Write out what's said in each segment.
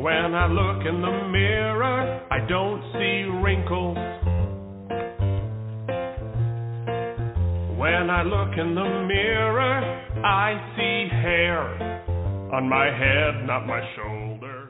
When I look in the mirror, I don't see wrinkles. When I look in the mirror, I see hair on my head, not my shoulder.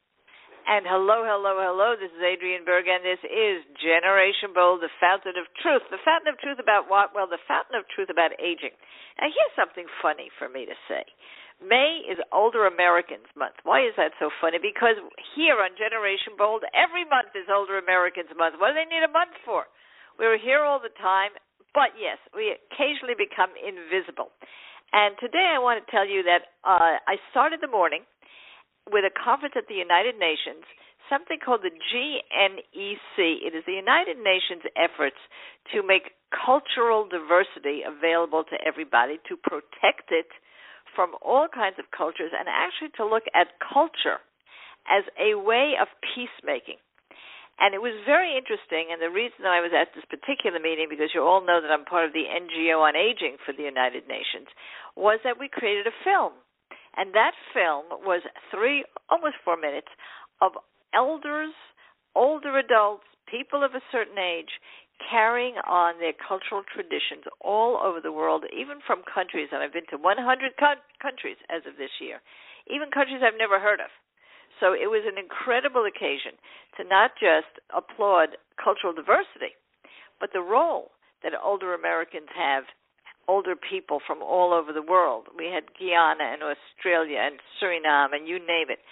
And hello. This is Adrienne Berg, and this is Generation Bold, the fountain of truth. The fountain of truth about what? Well, the fountain of truth about aging. Now, here's something funny for me to say. May is Older Americans Month. Why is that so funny? Because here on Generation Bold, every month is Older Americans Month. What do they need a month for? We're here all the time, but yes, we occasionally become invisible. And today I want to tell you that I started the morning with a conference at the United Nations, something called the GNEC. It is the United Nations efforts to make cultural diversity available to everybody, to protect it from all kinds of cultures, and actually to look at culture as a way of peacemaking. And it was very interesting, and the reason I was at this particular meeting, because you all know that I'm part of the NGO on Aging for the United Nations, was that we created a film. And that film was almost 4 minutes, of elders, older adults, people of a certain age, carrying on their cultural traditions all over the world, even from countries, and I've been to 100 countries as of this year, even countries I've never heard of. So it was an incredible occasion to not just applaud cultural diversity, but the role that older Americans have, older people from all over the world. We had Guyana and Australia and Suriname and you name it,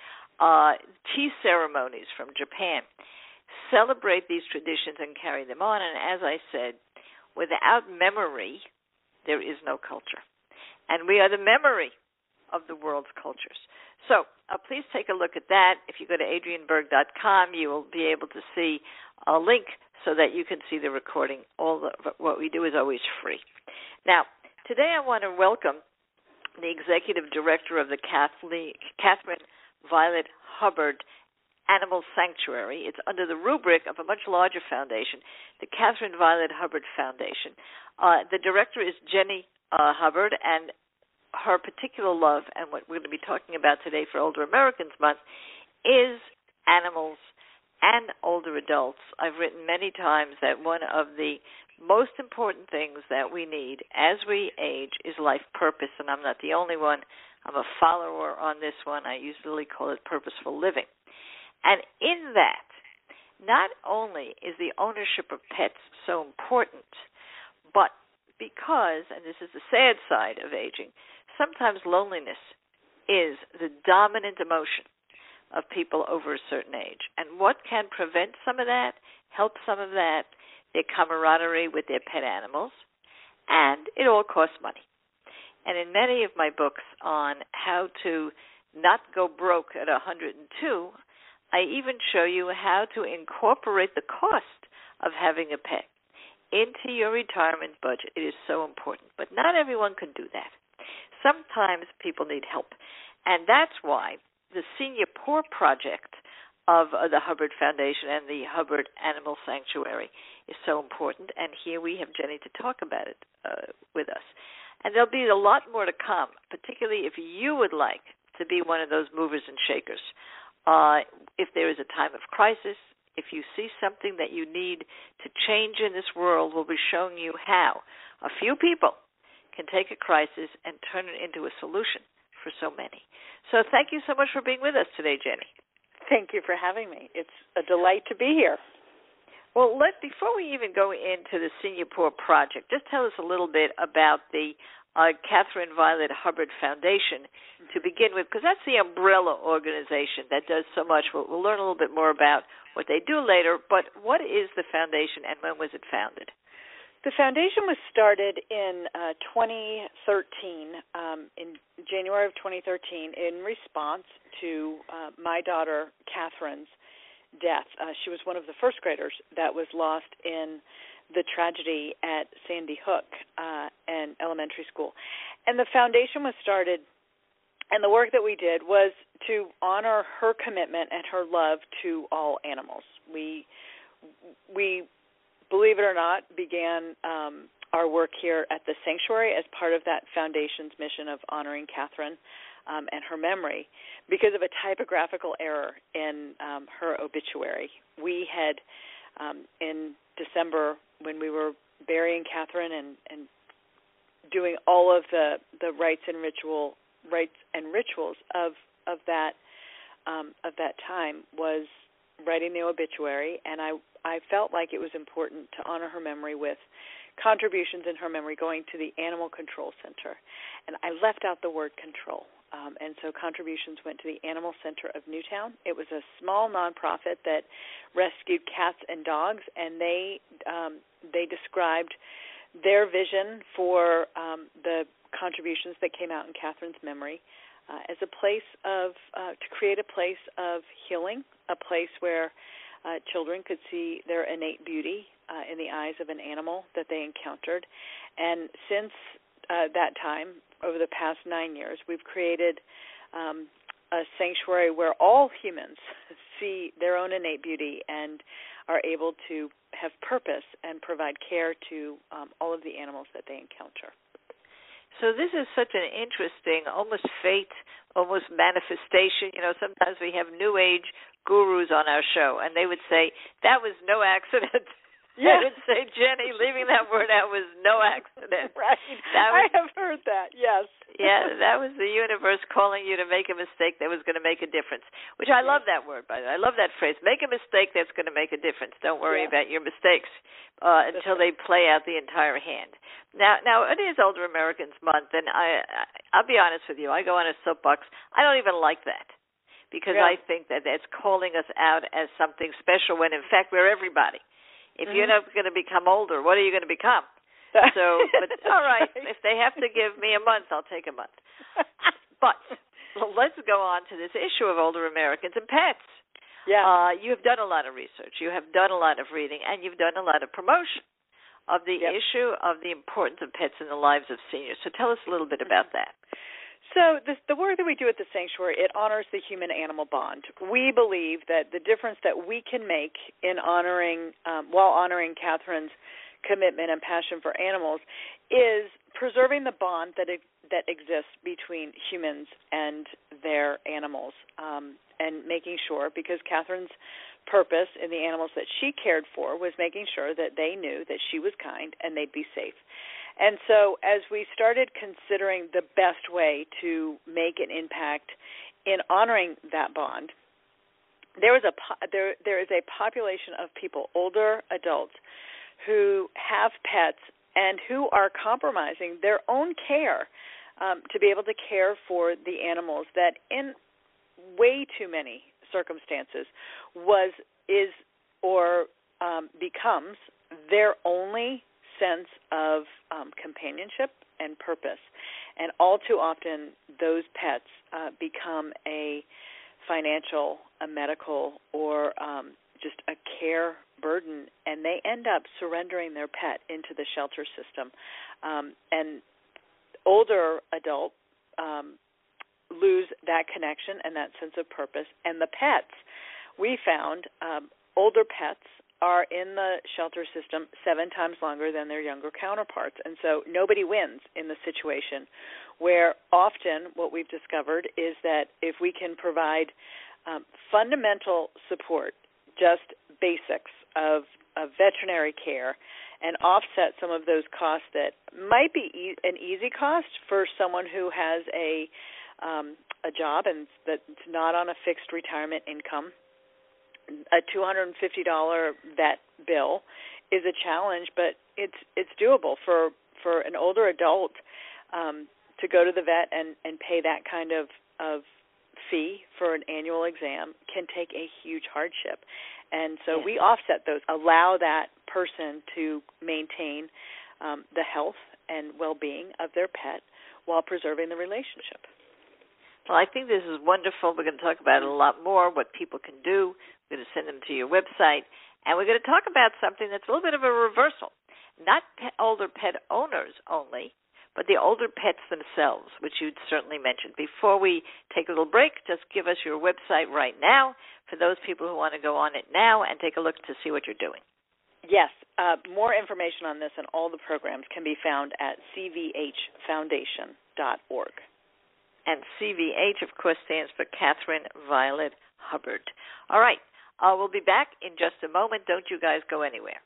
tea ceremonies from Japan. Celebrate these traditions and carry them on. And as I said, without memory, there is no culture. And we are the memory of the world's cultures. So please take a look at that. If you go to adrienneberg.com, you will be able to see a link so that you can see the recording. What we do is always free. Now, today I want to welcome the executive director of the Catherine Violet Hubbard Animal Sanctuary. It's under the rubric of a much larger foundation, the Catherine Violet Hubbard Foundation. The director is Jenny Hubbard, and her particular love, and what we're going to be talking about today for Older Americans Month, is animals and older adults. I've written many times that one of the most important things that we need as we age is life purpose, and I'm not the only one. I'm a follower on this one. I usually call it purposeful living. And in that, not only is the ownership of pets so important, but because, and this is the sad side of aging, sometimes loneliness is the dominant emotion of people over a certain age. And what can prevent some of that, help some of that? Their camaraderie with their pet animals, and it all costs money. And in many of my books on how to not go broke at 102, I even show you how to incorporate the cost of having a pet into your retirement budget. It is so important, but not everyone can do that. Sometimes people need help, and that's why the Senior Poor Project of the Hubbard Foundation and the Hubbard Animal Sanctuary is so important, and here we have Jenny to talk about it with us. And there'll be a lot more to come, particularly if you would like to be one of those movers and shakers. If there is a time of crisis, if you see something that you need to change in this world, we'll be showing you how a few people can take a crisis and turn it into a solution for so many. So thank you so much for being with us today, Jenny. Thank you for having me. It's a delight to be here. Well, before we even go into the Senior Poor Project, just tell us a little bit about the Catherine Violet Hubbard Foundation to begin with, because that's the umbrella organization that does so much. We'll learn a little bit more about what they do later, but what is the foundation and when was it founded? The foundation was started in 2013, in January of 2013, in response to my daughter Catherine's death. She was one of the first graders that was lost in the tragedy at Sandy Hook and elementary school. And the foundation was started, and the work that we did was to honor her commitment and her love to all animals. We believe it or not, began our work here at the sanctuary as part of that foundation's mission of honoring Catherine. and her memory because of a typographical error in her obituary. We had, in December, when we were burying Catherine and doing all of the rites and rituals of that time, was writing the obituary, and I felt like it was important to honor her memory with contributions in her memory going to the Animal Control Center. And I left out the word control. And so contributions went to the Animal Center of Newtown. It was a small nonprofit that rescued cats and dogs, and they described their vision for the contributions that came out in Catherine's memory as a place to create a place of healing, a place where children could see their innate beauty in the eyes of an animal that they encountered. And since that time, over the past 9 years, we've created a sanctuary where all humans see their own innate beauty and are able to have purpose and provide care to all of the animals that they encounter. So this is such an interesting, almost fate, almost manifestation. You know, sometimes we have New Age gurus on our show, and they would say, that was no accident. Yeah. They would say, Jenny, leaving that word out was no accident. Right. I have heard that, yes. Yeah, that was the universe calling you to make a mistake that was going to make a difference, which I love that word, by the way. I love that phrase. Make a mistake that's going to make a difference. Don't worry about your mistakes until they play out the entire hand. Now it is Older Americans Month, and I'll be honest with you. I go on a soapbox. I don't even like that because I think that it's calling us out as something special when, in fact, we're everybody. If you're not going to become older, what are you going to become? So, but all right, if they have to give me a month, I'll take a month. But let's go on to this issue of older Americans and pets. Yeah. You have done a lot of research. You have done a lot of reading, and you've done a lot of promotion of the issue of the importance of pets in the lives of seniors. So tell us a little bit about that. So the work that we do at the Sanctuary, it honors the human-animal bond. We believe that the difference that we can make in honoring, while honoring Catherine's commitment and passion for animals, is preserving the bond that exists between humans and their animals, and making sure, because Catherine's purpose in the animals that she cared for was making sure that they knew that she was kind and they'd be safe. And so as we started considering the best way to make an impact in honoring that bond, there is a population of people, older adults, who have pets and who are compromising their own care to be able to care for the animals that in way too many circumstances becomes their only sense of companionship and purpose. And all too often, those pets become a financial, a medical, or just a care burden, and they end up surrendering their pet into the shelter system. And older adults lose that connection and that sense of purpose. And the pets, we found, older pets are in the shelter system 7 times longer than their younger counterparts. And so nobody wins in the situation, where often what we've discovered is that if we can provide fundamental support, just basics of veterinary care, and offset some of those costs that might be an easy cost for someone who has a job and that's not on a fixed retirement income. A $250 vet bill is a challenge, but it's doable for an older adult to go to the vet and pay that kind of fee for an annual exam can take a huge hardship. And so we offset those, allow that person to maintain the health and well-being of their pet while preserving the relationship. Well, I think this is wonderful. We're going to talk about it a lot more, what people can do. We're going to send them to your website. And we're going to talk about something that's a little bit of a reversal. Not older pet owners only, but the older pets themselves, which you'd certainly mentioned. Before we take a little break, just give us your website right now for those people who want to go on it now and take a look to see what you're doing. Yes. More information on this and all the programs can be found at cvhfoundation.org. And CVH, of course, stands for Catherine Violet Hubbard. All right. We'll be back in just a moment. Don't you guys go anywhere.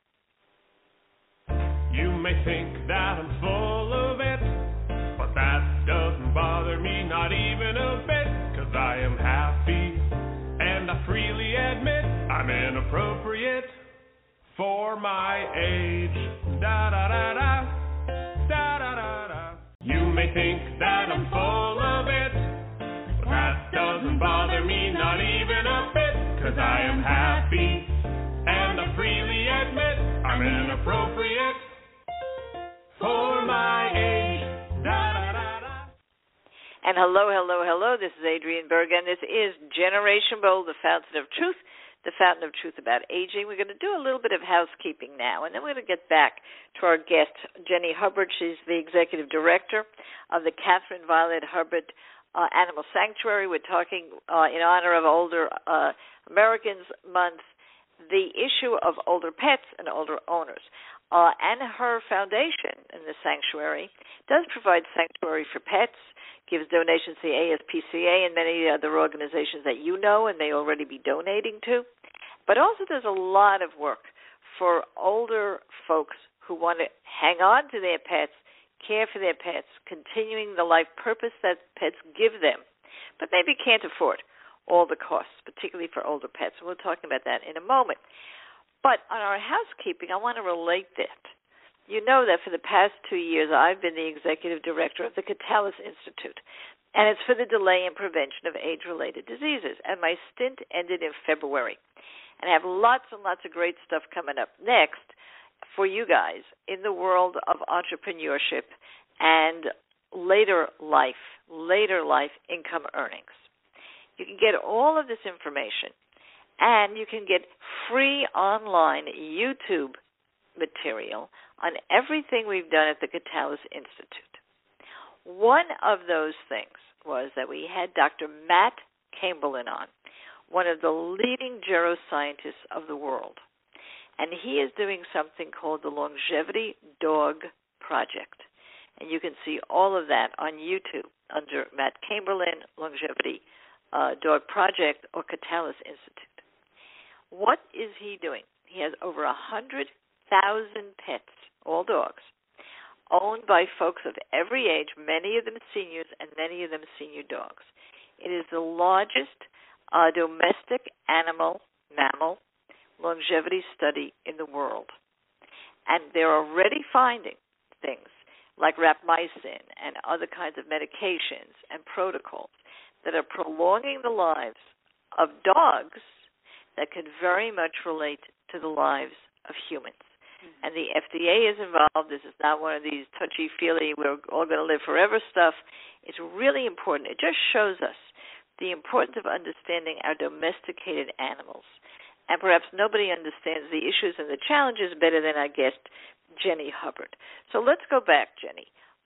You may think that I'm full of it, but that doesn't bother me, not even a bit, 'cause I am happy, and I freely admit I'm inappropriate for my age. Da-da-da-da, da-da-da-da. You may think that I'm full of it, but that doesn't bother me, not even a bit, 'cause I am happy, and I freely admit I'm inappropriate for my age. Da-da-da-da. And hello. This is Adrienne Berg, and this is Generation Bold, the Fountain of Truth, the Fountain of Truth about aging. We're going to do a little bit of housekeeping now, and then we're going to get back to our guest, Jenny Hubbard. She's the executive director of the Catherine Violet Hubbard Animal Sanctuary. We're talking in honor of Older Americans Month, the issue of older pets and older owners. And her foundation in the sanctuary does provide sanctuary for pets, gives donations to the ASPCA and many other organizations that you know and may already be donating to, but also does a lot of work for older folks who want to hang on to their pets, care for their pets, continuing the life purpose that pets give them, but maybe can't afford all the costs, particularly for older pets. We'll talk about that in a moment. But on our housekeeping, I want to relate that. You know that for the past 2 years, I've been the executive director of the Catalyst Institute, and it's for the delay and prevention of age-related diseases. And my stint ended in February. And I have lots and lots of great stuff coming up next for you guys in the world of entrepreneurship and later life income earnings. You can get all of this information, and you can get free online YouTube material on everything we've done at the Catalyst Institute. One of those things was that we had Dr. Matt Chamberlain on, one of the leading geroscientists of the world. And he is doing something called the Longevity Dog Project. And you can see all of that on YouTube under Matt Chamberlain, Longevity Dog Project, or Catalyst Institute. What is he doing? He has over 100,000 pets, all dogs, owned by folks of every age, many of them seniors and many of them senior dogs. It is the largest domestic mammal longevity study in the world. And they're already finding things like rapamycin and other kinds of medications and protocols that are prolonging the lives of dogs that could very much relate to the lives of humans. Mm-hmm. And the FDA is involved. This is not one of these touchy-feely, we're all going to live forever stuff. It's really important. It just shows us the importance of understanding our domesticated animals. And perhaps nobody understands the issues and the challenges better than our guest, Jenny Hubbard. So let's go back, Jenny.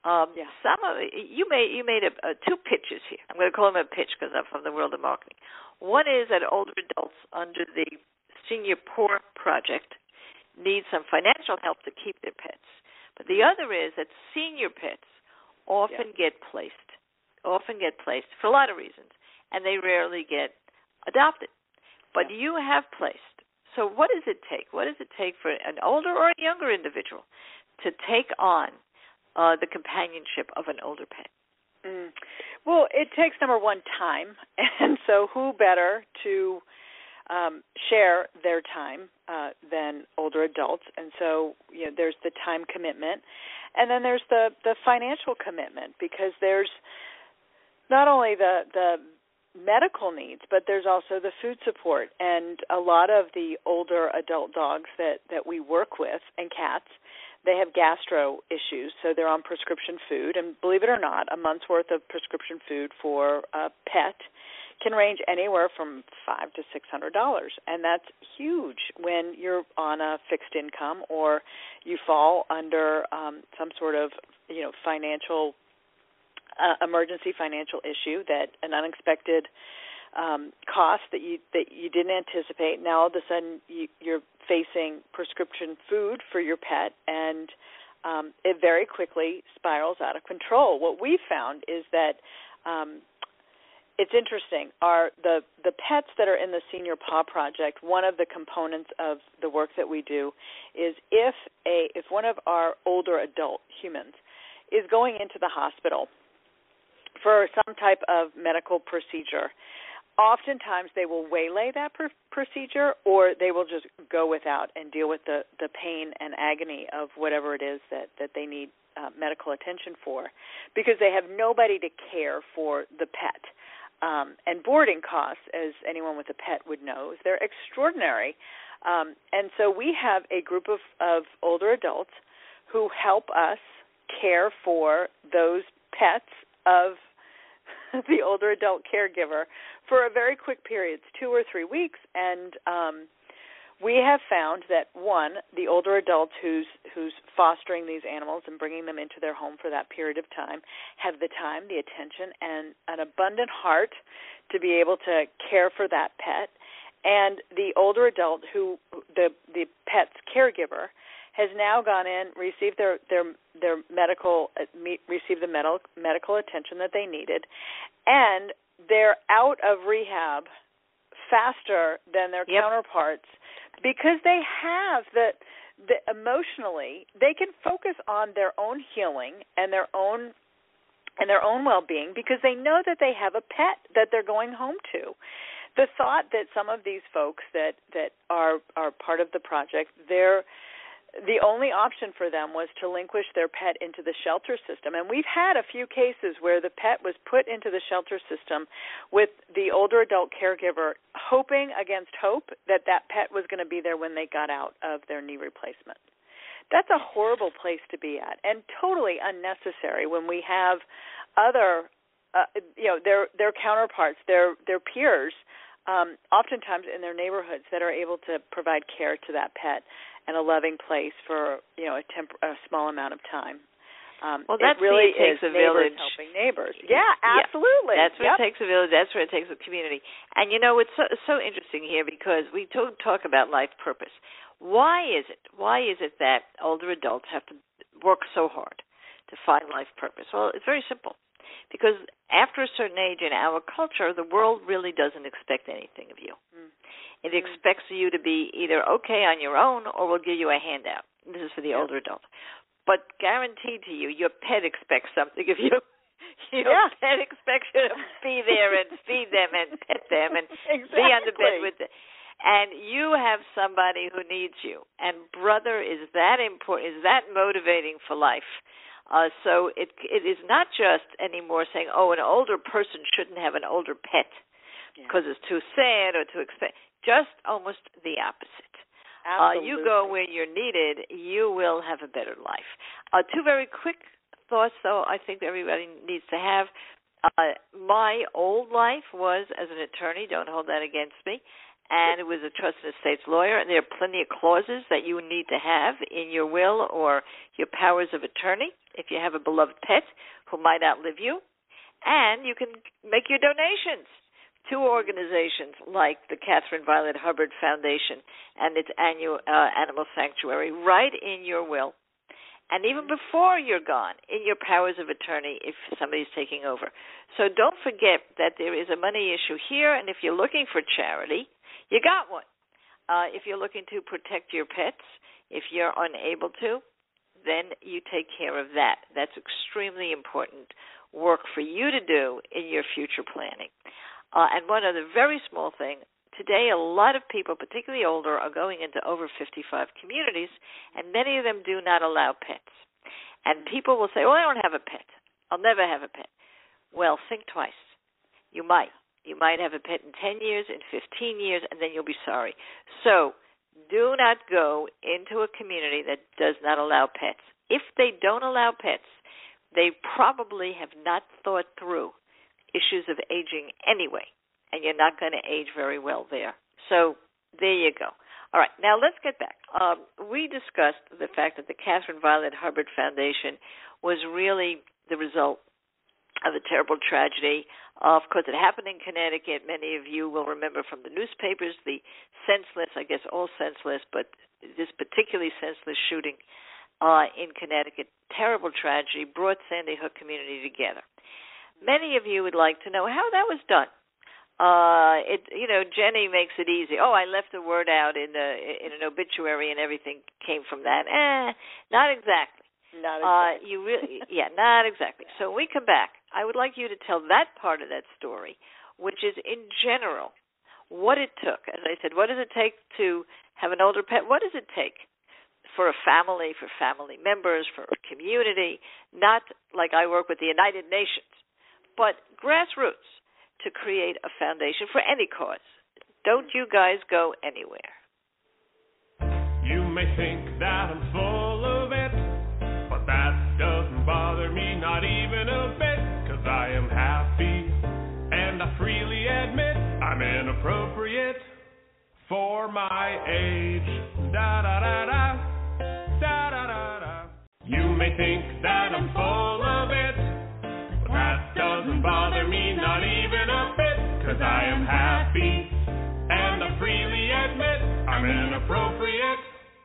You made two pitches here. I'm going to call them a pitch because I'm from the world of marketing. One is that older adults under the Senior Poor Project need some financial help to keep their pets. But the other is that senior pets often get placed for a lot of reasons, and they rarely get adopted. But you have placed. So what does it take? What does it take for an older or a younger individual to take on the companionship of an older pet? Well, it takes, number one, time. And so who better to share their time than older adults? And so there's the time commitment. And then there's the financial commitment, because there's not only the medical needs, but there's also the food support. And a lot of the older adult dogs that we work with, and cats, they have gastro issues, so they're on prescription food. And believe it or not, a month's worth of prescription food for a pet can range anywhere from $500 to $600, and that's huge when you're on a fixed income or you fall under some sort of financial emergency financial issue, that an unexpected cost that you didn't anticipate. Now all of a sudden you're facing prescription food for your pet, and it very quickly spirals out of control. What we've found is that it's interesting. The pets that are in the Senior Paw Project, one of the components of the work that we do is if one of our older adult humans is going into the hospital for some type of medical procedure, oftentimes they will waylay that procedure, or they will just go without and deal with the pain and agony of whatever it is that they need medical attention for, because they have nobody to care for the pet. And boarding costs, as anyone with a pet would know, they're extraordinary. And so we have a group of older adults who help us care for those pets of the older adult caregiver for a very quick period, 2 or 3 weeks. And we have found that, one, the older adults who's fostering these animals and bringing them into their home for that period of time have the time, the attention, and an abundant heart to be able to care for that pet. And the older adult the pet's caregiver has now gone in, received their medical attention that they needed, and they're out of rehab faster than their counterparts, because they have the emotionally, they can focus on their own healing and their own well-being, because they know that they have a pet that they're going home to. The thought that some of these folks that are part of the project, the only option for them was to relinquish their pet into the shelter system. And we've had a few cases where the pet was put into the shelter system with the older adult caregiver hoping against hope that pet was going to be there when they got out of their knee replacement. That's a horrible place to be at, and totally unnecessary when we have other, their counterparts, their peers, oftentimes in their neighborhoods, that are able to provide care to that pet and a loving place for a small amount of time. That really takes a village. Helping neighbors. Yeah, absolutely. Yeah. That's where it takes a village. That's where it takes a community. And it's so interesting here, because we talk about life purpose. Why is it that older adults have to work so hard to find life purpose? Well, it's very simple. Because after a certain age in our culture, the world really doesn't expect anything of you. It expects you to be either okay on your own, or we'll give you a handout. This is for the older adult. But guaranteed to you, your pet expects something of you. Your pet expects you to be there and feed them and pet them and be on the bed with them. And you have somebody who needs you. And brother, is that important? Is that motivating for life? So it is not just anymore saying, an older person shouldn't have an older pet because it's too sad or too expensive. Just almost the opposite. You go where you're needed, you will have a better life. 2 very quick thoughts, though, I think everybody needs to have. My old life was as an attorney. Don't hold that against me. And it was a trust and estates lawyer, and there are plenty of clauses that you need to have in your will or your powers of attorney if you have a beloved pet who might outlive you. And you can make your donations to organizations like the Catherine Violet Hubbard Foundation and its annual animal sanctuary right in your will. And even before you're gone, in your powers of attorney if somebody's taking over. So don't forget that there is a money issue here, and if you're looking for charity, you got one. If you're looking to protect your pets, if you're unable to, then you take care of that. That's extremely important work for you to do in your future planning. And one other very small thing, today a lot of people, particularly older, are going into over 55 communities, and many of them do not allow pets. And people will say, I don't have a pet. I'll never have a pet. Well, think twice. You might. You might have a pet in 10 years, in 15 years, and then you'll be sorry. So do not go into a community that does not allow pets. If they don't allow pets, they probably have not thought through issues of aging anyway, and you're not going to age very well there. So there you go. All right, now let's get back. We discussed the fact that the Catherine Violet Hubbard Foundation was really the result of a terrible tragedy. Of course, it happened in Connecticut. Many of you will remember from the newspapers the senseless, I guess all senseless, but this particularly senseless shooting in Connecticut. Terrible tragedy, brought Sandy Hook community together. Many of you would like to know how that was done. Jenny makes it easy. Oh, I left a word out in an obituary and everything came from that. Not exactly. Not exactly. Not exactly. So when we come back, I would like you to tell that part of that story, which is in general what it took. As I said, what does it take to have an older pet? What does it take for a family, for family members, for a community? Not like I work with the United Nations, but grassroots, to create a foundation for any cause. Don't you guys go anywhere. You may think that I'm full of it, but that doesn't bother me, not even a bit, 'cause I am happy, and I freely admit I'm inappropriate for my age. Da-da-da-da, da-da-da-da. You may think that I'm full of it, but that doesn't bother me, not even a bit, 'cause I am happy, and I freely admit I'm inappropriate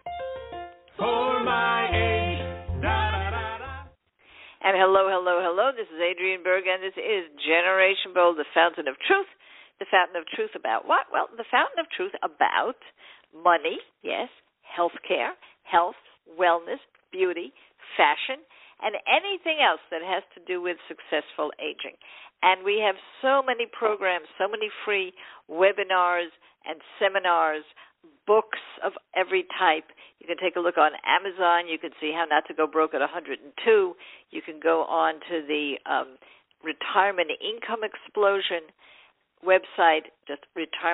for my age. Da-da-da-da. And hello. This is Adrienne Berg, and this is Generation Bold, the Fountain of Truth. The Fountain of Truth about what? Well, the Fountain of Truth about money, yes, healthcare, health, wellness, beauty, fashion, and anything else that has to do with successful aging. And we have so many programs, so many free webinars and seminars, books of every type. You can take a look on Amazon. You can see how not to go broke at 102. You can go on to the Retirement Income Explosion website, just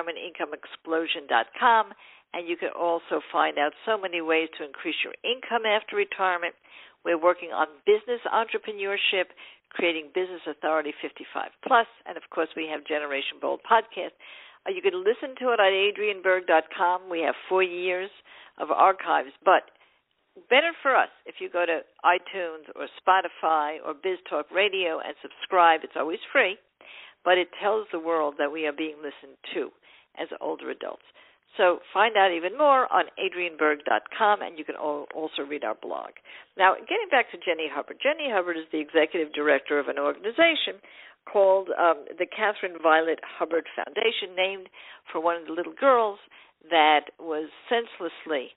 retirementincomeexplosion.com, and you can also find out so many ways to increase your income after retirement. We're working on business entrepreneurship, creating Business Authority 55 Plus, and of course we have Generation Bold podcast. You can listen to it at adrienneberg.com. We have 4 years of archives, but better for us if you go to iTunes or Spotify or BizTalk Radio and subscribe. It's always free, but it tells the world that we are being listened to as older adults. So find out even more on adrienneberg.com, and you can also read our blog. Now, getting back to Jenny Hubbard. Jenny Hubbard is the executive director of an organization called the Catherine Violet Hubbard Foundation, named for one of the little girls that was senselessly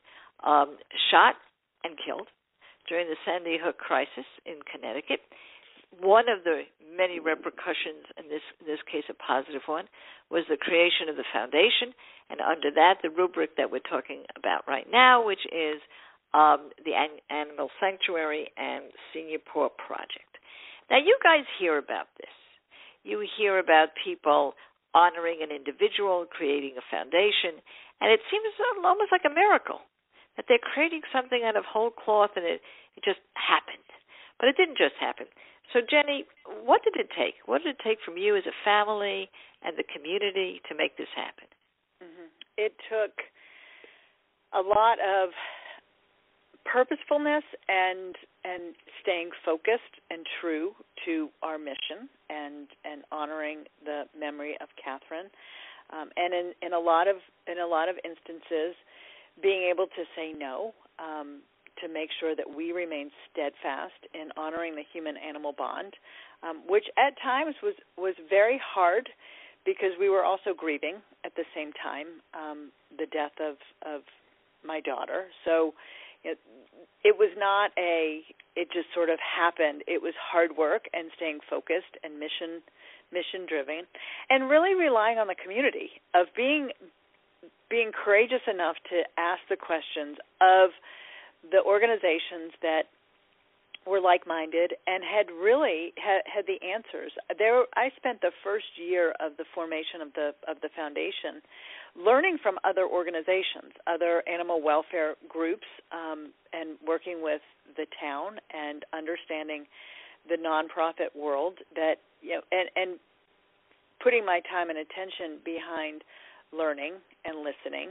shot and killed during the Sandy Hook crisis in Connecticut. One of the many repercussions, in this case a positive one, was the creation of the foundation, and under that the rubric that we're talking about right now, which is the Animal Sanctuary and Senior Paw Project. Now you guys hear about this. You hear about people honoring an individual, creating a foundation, and it seems almost like a miracle that they're creating something out of whole cloth and it just happened. But it didn't just happen. So, Jenny, what did it take? What did it take from you as a family and the community to make this happen? Mm-hmm. It took a lot of purposefulness and staying focused and true to our mission and honoring the memory of Catherine, and in a lot of instances, being able to say no. To make sure that we remain steadfast in honoring the human-animal bond, which at times was very hard because we were also grieving at the same time the death of my daughter. So it was not it just sort of happened. It was hard work and staying focused and mission-driven, and really relying on the community of being courageous enough to ask the questions of the organizations that were like-minded and had the answers. I spent the first year of the formation of the foundation learning from other organizations, other animal welfare groups, and working with the town and understanding the nonprofit world that and putting my time and attention behind learning and listening.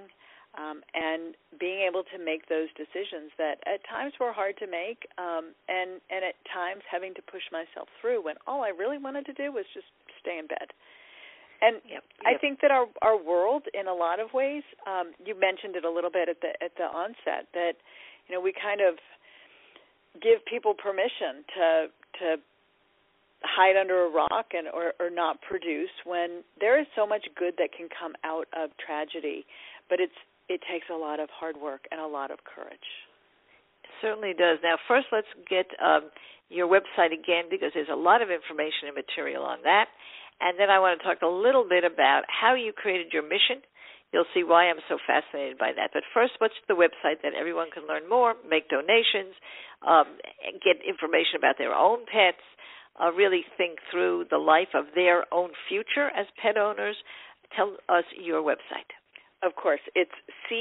And being able to make those decisions that at times were hard to make, and at times having to push myself through when all I really wanted to do was just stay in bed. And I think that our world, in a lot of ways, you mentioned it a little bit at the onset, that we kind of give people permission to hide under a rock and or not produce when there is so much good that can come out of tragedy, but it takes a lot of hard work and a lot of courage. It certainly does. Now, first, let's get your website again, because there's a lot of information and material on that. And then I want to talk a little bit about how you created your mission. You'll see why I'm so fascinated by that. But first, what's the website that everyone can learn more, make donations, get information about their own pets, really think through the life of their own future as pet owners? Tell us your website. Of course. It's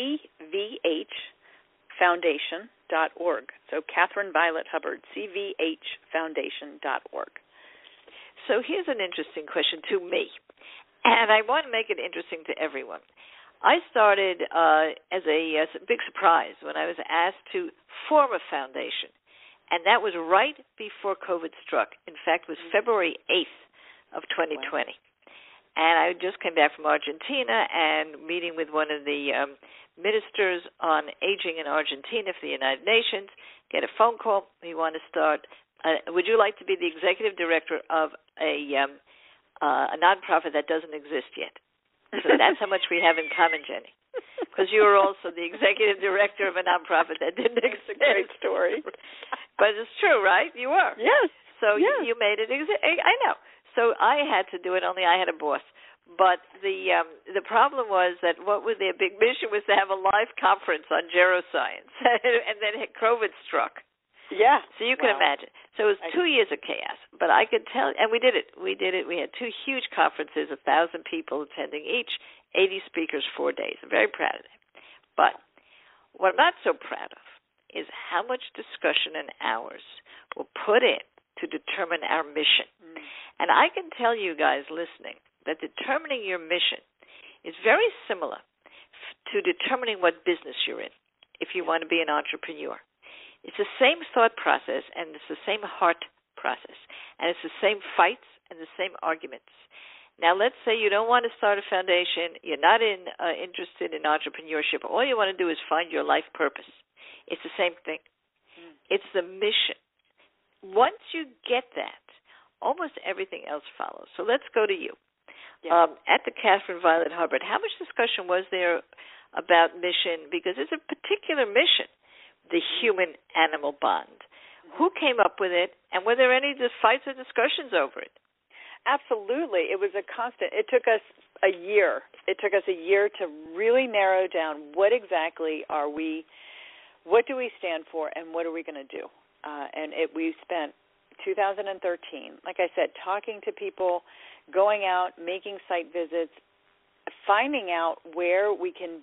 cvhfoundation.org. So Catherine Violet Hubbard, cvhfoundation.org. So here's an interesting question to me, and I want to make it interesting to everyone. I started as a big surprise when I was asked to form a foundation, and that was right before COVID struck. In fact, it was February 8th of 2020. Wow. And I just came back from Argentina and meeting with one of the ministers on aging in Argentina for the United Nations, get a phone call. We want to start. Would you like to be the executive director of a nonprofit that doesn't exist yet? So that's how much we have in common, Jenny. Because you were also the executive director of a nonprofit that didn't exist. It's a great story. But it's true, right? You were. Yes. So you made it exist. I know. So I had to do it, only I had a boss. But the problem was that what was their big mission was to have a live conference on geroscience, and then COVID struck. Yeah. So you can imagine. So it was 2 years of chaos. But I could tell, and we did it. We had 2 huge conferences, 1,000 people attending each, 80 speakers, 4 days. I'm very proud of that. But what I'm not so proud of is how much discussion and hours were put in to determine our mission. And I can tell you guys listening that determining your mission is very similar to determining what business you're in if you want to be an entrepreneur. It's the same thought process, and it's the same heart process, and it's the same fights and the same arguments. Now, let's say you don't want to start a foundation, you're not interested in entrepreneurship, all you want to do is find your life purpose. It's the same thing. It's the mission. Once you get that, almost everything else follows. So let's go to you. Yeah. At the Catherine Violet Hubbard, how much discussion was there about mission? Because it's a particular mission, the human-animal bond. Who came up with it, and were there any fights or discussions over it? Absolutely. It was a constant. It took us a year. It took us a year to really narrow down what exactly are we, what do we stand for, and what are we going to do? We spent 2013, like I said, talking to people, going out, making site visits, finding out where we could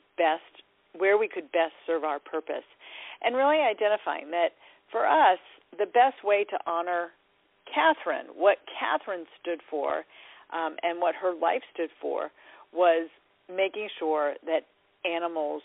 best serve our purpose, and really identifying that for us, the best way to honor Catherine, what Catherine stood for, and what her life stood for, was making sure that animals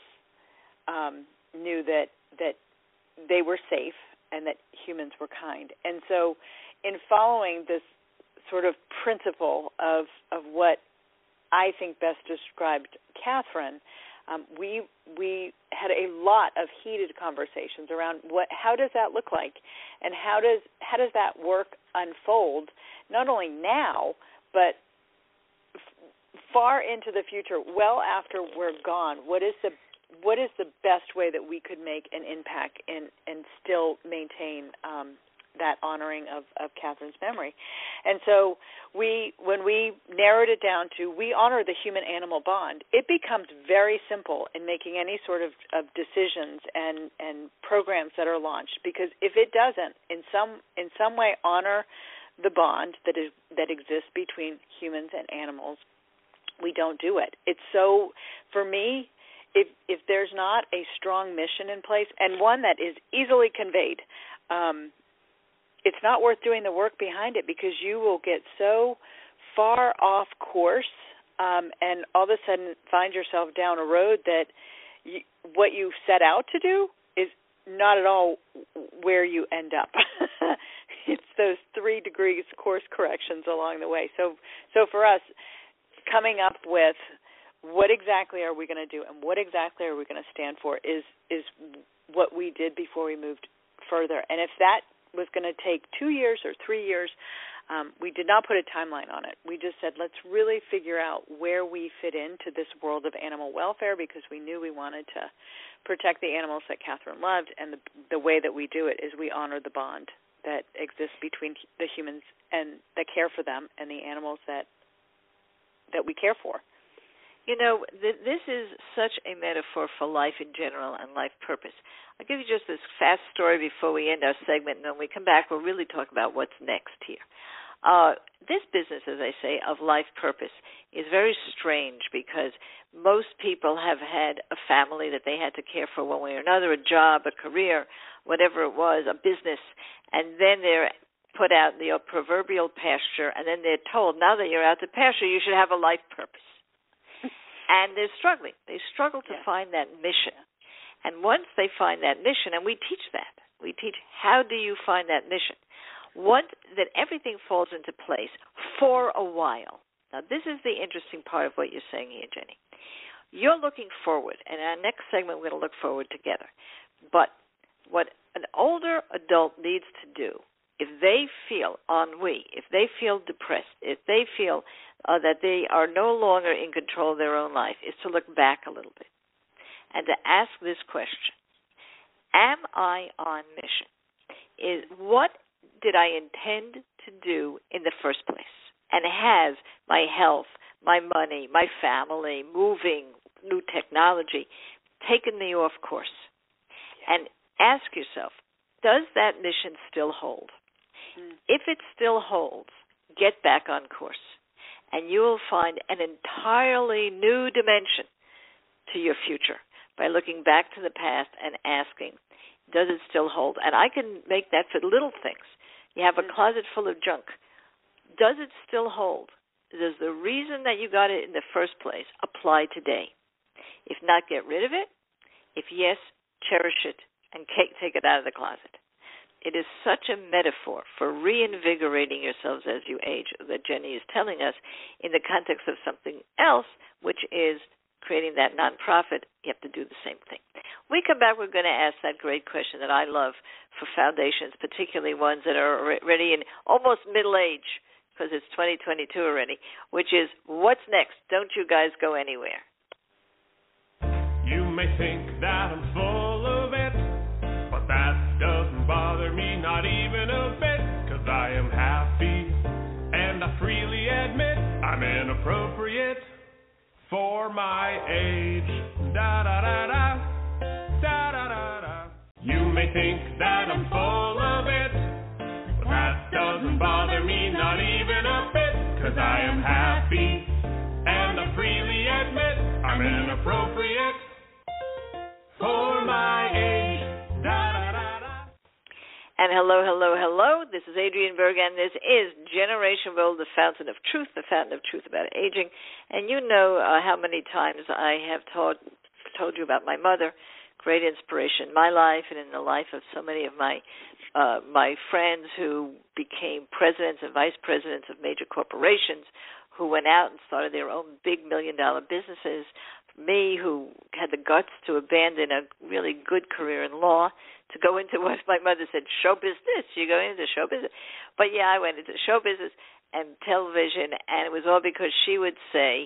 knew that they were safe and that humans were kind. And so in following this sort of principle of what I think best described Catherine, we had a lot of heated conversations around how does that look like, and how does that work unfold, not only now, but far into the future, well after we're gone. What is the best way that we could make an impact and still maintain that honoring of Catherine's memory? And so when we narrowed it down to we honor the human-animal bond, it becomes very simple in making any sort of decisions and programs that are launched, because if it doesn't in some way honor the bond that exists between humans and animals, we don't do it. It's so, for me, if there's not a strong mission in place and one that is easily conveyed, it's not worth doing the work behind it, because you will get so far off course and all of a sudden find yourself down a road that what you set out to do is not at all where you end up. It's those 3 degrees course corrections along the way. So for us, coming up with what exactly are we going to do and what exactly are we going to stand for is what we did before we moved further. And if that was going to take 2 years or 3 years, We did not put a timeline on it. We just said, let's really figure out where we fit into this world of animal welfare, because we knew we wanted to protect the animals that Catherine loved, and the way that we do it is we honor the bond that exists between the humans and that care for them and the animals that we care for. You know, this is such a metaphor for life in general and life purpose. I'll give you just this fast story before we end our segment, and when we come back, we'll really talk about what's next here. This business, as I say, of life purpose is very strange, because most people have had a family that they had to care for one way or another, a job, a career, whatever it was, a business, and then they're put out in the proverbial pasture, and then they're told, now that you're out to pasture, you should have a life purpose. And they're struggling. They struggle to find that mission. And once they find that mission, and we teach that, we teach how do you find that mission, once that everything falls into place for a while. Now, this is the interesting part of what you're saying here, Jenny. You're looking forward, and in our next segment we're going to look forward together. But what an older adult needs to do, if they feel ennui, if they feel depressed, if they feel that they are no longer in control of their own life, is to look back a little bit and to ask this question: am I on mission? What did I intend to do in the first place? And has my health, my money, my family, moving, new technology taken me off course? And ask yourself, does that mission still hold? If it still holds, get back on course, and you will find an entirely new dimension to your future by looking back to the past and asking, does it still hold? And I can make that for little things. You have a closet full of junk. Does it still hold? Does the reason that you got it in the first place apply today? If not, get rid of it. If yes, cherish it and take it out of the closet. It is such a metaphor for reinvigorating yourselves as you age that Jenny is telling us in the context of something else, which is creating that nonprofit. You have to do the same thing. When we come back, we're going to ask that great question that I love for foundations, particularly ones that are already in almost middle age, because it's 2022 already, which is, what's next? Don't you guys go anywhere. You may think that I'm full of it, but that doesn't bother me, not even a bit, because I am happy, and I freely admit I'm inappropriate for my age. Da-da-da-da, da-da-da-da. You may think that I'm full of it, but that doesn't bother me, not even a bit, because I am happy, and I freely admit I'm inappropriate for my age. Da-da-da-da. And hello, hello, hello. This is Adrienne Berg, and this is Generation Bold, the fountain of truth about aging. And you know how many times I have told you about my mother, great inspiration in my life and in the life of so many of my friends who became presidents and vice presidents of major corporations, who went out and started their own big million-dollar businesses. Me, who had the guts to abandon a really good career in law to go into what my mother said, show business. You go into show business. But yeah, I went into show business and television, and it was all because she would say,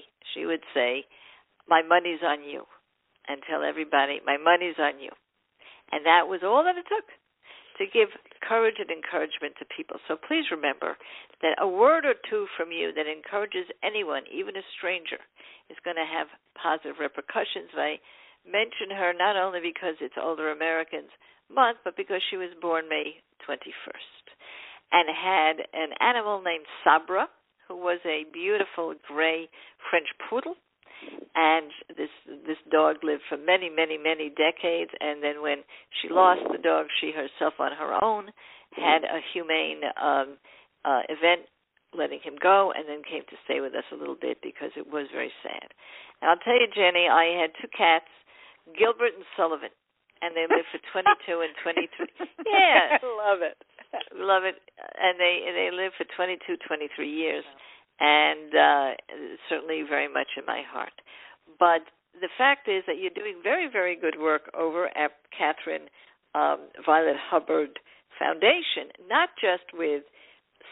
my money's on you, and tell everybody, my money's on you. And that was all that it took to give courage and encouragement to people. So please remember that a word or two from you that encourages anyone, even a stranger, is going to have positive repercussions. I mention her not only because it's Older Americans Month, but because she was born May 21st and had an animal named Sabra, who was a beautiful gray French poodle. And this dog lived for many, many, many decades. And then when she lost the dog, she herself on her own had a humane event letting him go, and then came to stay with us a little bit because it was very sad. And I'll tell you, Jenny, I had two cats, Gilbert and Sullivan, and they lived for 22 and 23. Yeah. Love it. Love it. And they lived for 22, 23 years. And certainly very much in my heart. But the fact is that you're doing very, very good work over at Catherine Violet Hubbard Foundation, not just with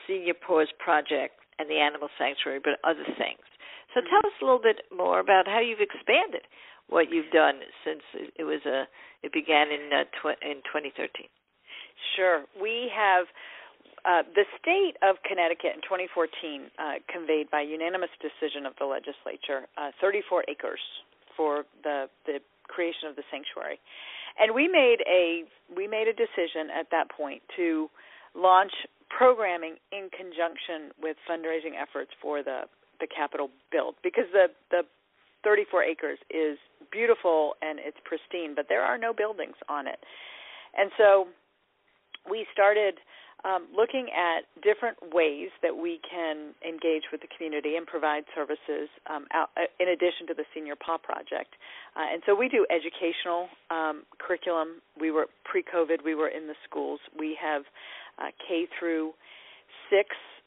Senior Paws Project and the Animal Sanctuary, but other things. So tell us a little bit more about how you've expanded what you've done since it began in 2013. Sure. We have the state of Connecticut in 2014 conveyed by unanimous decision of the legislature 34 acres for the creation of the sanctuary, and we made a decision at that point to launch programming in conjunction with fundraising efforts for the Capitol build, because the 34 acres is beautiful and it's pristine, but there are no buildings on it. And so we started looking at different ways that we can engage with the community and provide services in addition to the Senior Paw Project. And so we do educational curriculum. Pre-COVID, we were in the schools. We have K through 6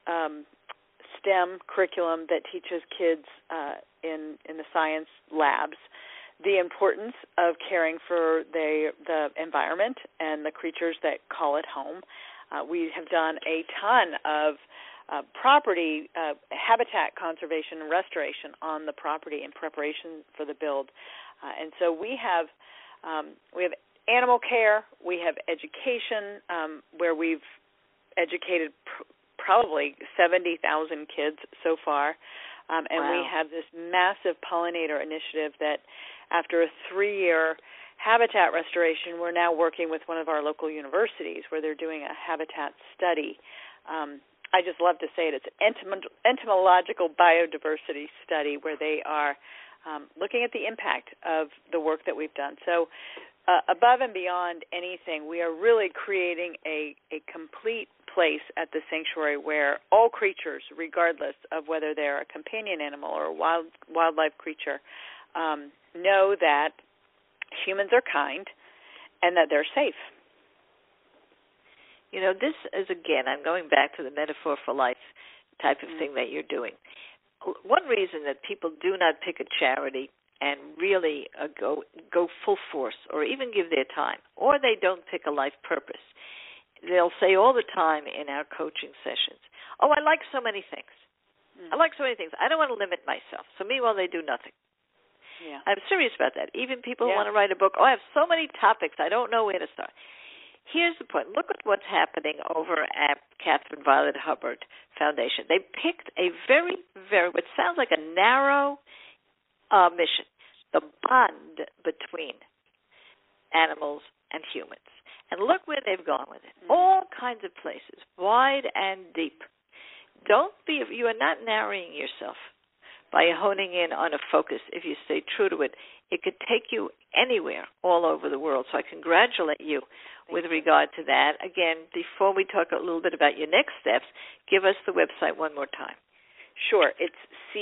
STEM curriculum that teaches kids in the science labs the importance of caring for the environment and the creatures that call it home. We have done a ton of property habitat conservation and restoration on the property in preparation for the build, and so we have animal care, we have education where we've educated probably 70,000 kids so far, and wow. We have this massive pollinator initiative that after a 3-year habitat restoration, we're now working with one of our local universities where they're doing a habitat study. I just love to say it. It's an entomological biodiversity study where they are looking at the impact of the work that we've done. So above and beyond anything, we are really creating a complete place at the sanctuary where all creatures, regardless of whether they're a companion animal or a wildlife creature, know that humans are kind and that they're safe. You know, this is, again, I'm going back to the metaphor for life type of thing that you're doing. One reason that people do not pick a charity and really go full force or even give their time, or they don't pick a life purpose, they'll say all the time in our coaching sessions, oh, I like so many things. I like so many things. I don't want to limit myself. So meanwhile, they do nothing. Yeah. I'm serious about that. Even people who want to write a book, oh, I have so many topics, I don't know where to start. Here's the point. Look at what's happening over at Catherine Violet Hubbard Foundation. They picked a very, very, what sounds like a narrow mission, the bond between animals and humans. And look where they've gone with it. All kinds of places, wide and deep. You are not narrowing yourself by honing in on a focus. If you stay true to it, it could take you anywhere all over the world. So I congratulate you with regard to that. Again, before we talk a little bit about your next steps, give us the website one more time. Sure. It's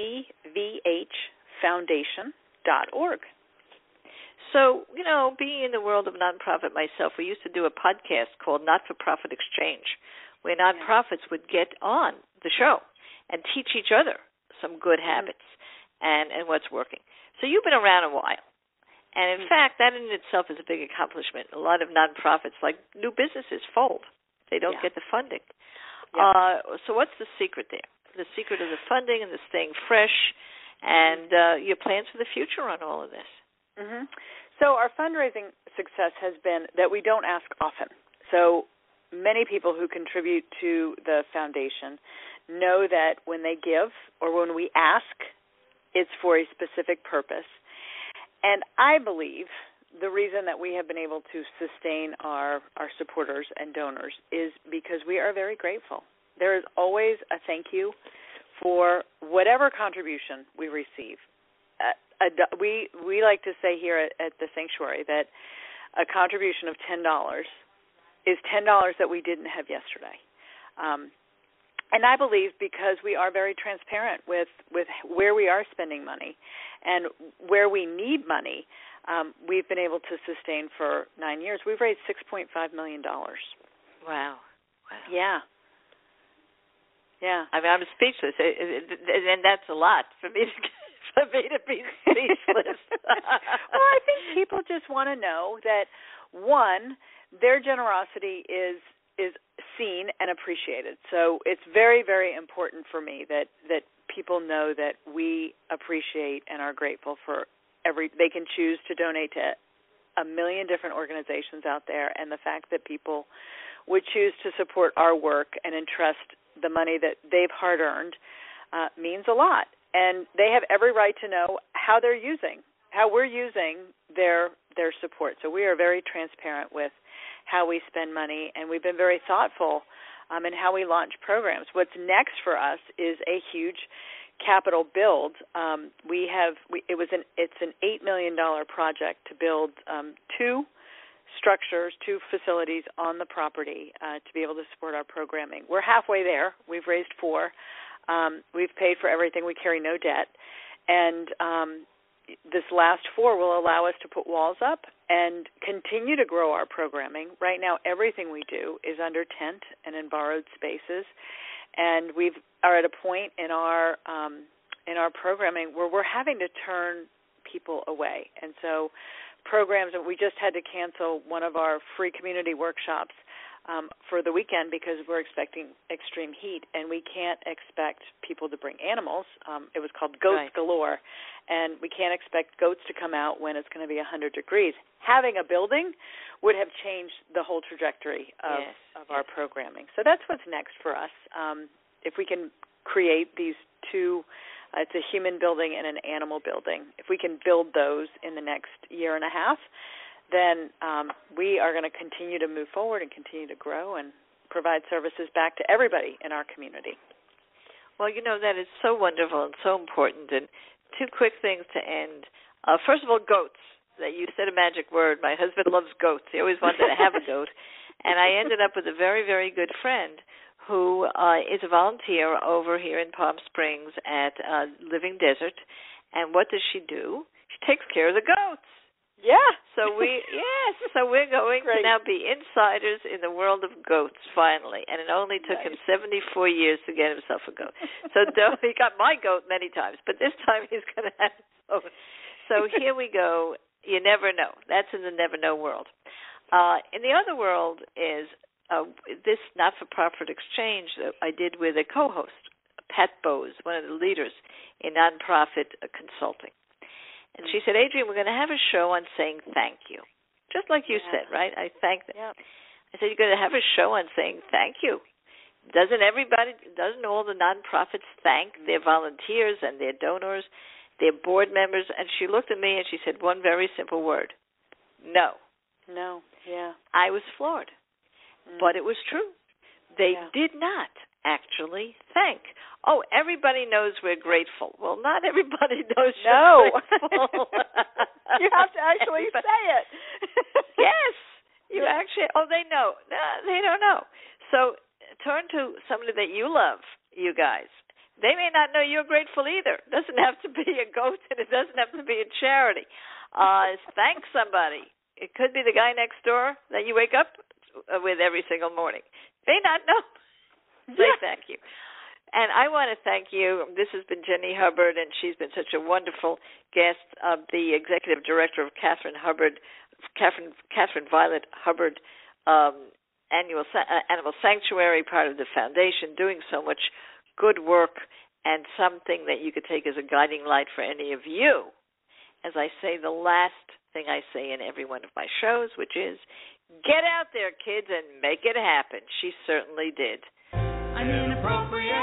cvhfoundation.org. So, you know, being in the world of nonprofit myself, we used to do a podcast called Not-for-Profit Exchange, where nonprofits would get on the show and teach each other some good habits and what's working. So you've been around a while. And, in fact, that in itself is a big accomplishment. A lot of nonprofits, like new businesses, fold. They don't get the funding. So what's the secret there? The secret of the funding and the staying fresh and your plans for the future on all of this. Mm-hmm. So our fundraising success has been that we don't ask often. So many people who contribute to the foundation know that when they give or when we ask, it's for a specific purpose. And I believe the reason that we have been able to sustain our supporters and donors is because we are very grateful. There is always a thank you for whatever contribution we receive. We like to say here at the sanctuary that a contribution of $10 is $10 that we didn't have yesterday. And I believe because we are very transparent with where we are spending money and where we need money, we've been able to sustain for 9 years. We've raised $6.5 million. Wow. Yeah. I mean, I'm speechless, and that's a lot for me to be speechless. Well, I think people just want to know that, one, their generosity is seen and appreciated. So it's very, very important for me that people know that we appreciate and are grateful for they can choose to donate to a million different organizations out there, and the fact that people would choose to support our work and entrust the money that they've hard-earned means a lot. And they have every right to know how we're using their support. So we are very transparent with how we spend money, and we've been very thoughtful in how we launch programs. What's next for us is a huge capital build. It's an $8 million project to build two facilities on the property to be able to support our programming. We're halfway there. We've raised $4 million. We've paid for everything. We carry no debt. And this last $4 million will allow us to put walls up and continue to grow our programming. Right now, everything we do is under tent and in borrowed spaces. And we are at a point in our programming where we're having to turn people away. And so programs, we just had to cancel one of our free community workshops for the weekend because we're expecting extreme heat, and we can't expect people to bring animals. It was called Goats Galore, and we can't expect goats to come out when it's going to be 100 degrees. Having a building would have changed the whole trajectory of our programming. So that's what's next for us. If we can create these two, it's a human building and an animal building. If we can build those in the next year and a half, then we are going to continue to move forward and continue to grow and provide services back to everybody in our community. Well, that is so wonderful and so important. And two quick things to end. First of all, goats. That you said a magic word. My husband loves goats. He always wanted to have a goat. And I ended up with a very, very good friend who is a volunteer over here in Palm Springs at Living Desert. And what does she do? She takes care of the goats. Yeah. So we're going to now be insiders in the world of goats finally. And it only took him 74 years to get himself a goat. So he got my goat many times, but this time he's going to have his own. So here we go. You never know. That's in the never know world. In the other world is this not-for-profit exchange that I did with a co-host, Pat Bowes, one of the leaders in nonprofit consulting. And she said, Adrienne, we're going to have a show on saying thank you. Just like you said, right? I thank them. Yep. I said, you're going to have a show on saying thank you. Doesn't all the nonprofits thank their volunteers and their donors, their board members? And she looked at me and she said one very simple word: no. No, yeah. I was floored, but it was true. They did not actually thank. Oh, everybody knows we're grateful. Well, not everybody knows you're grateful. You have to actually say it. Yes. You actually, they know. No, they don't know. So turn to somebody that you love, you guys. They may not know you're grateful either. It doesn't have to be a goat, and it doesn't have to be a charity. Thank somebody. It could be the guy next door that you wake up with every single morning. They not know. Say thank you. And I want to thank you. This has been Jenny Hubbard, and she's been such a wonderful guest, the executive director of Catherine Violet Hubbard Animal Sanctuary, part of the foundation, doing so much good work and something that you could take as a guiding light for any of you. As I say, the last thing I say in every one of my shows, which is, get out there, kids, and make it happen. She certainly did. I'm inappropriate.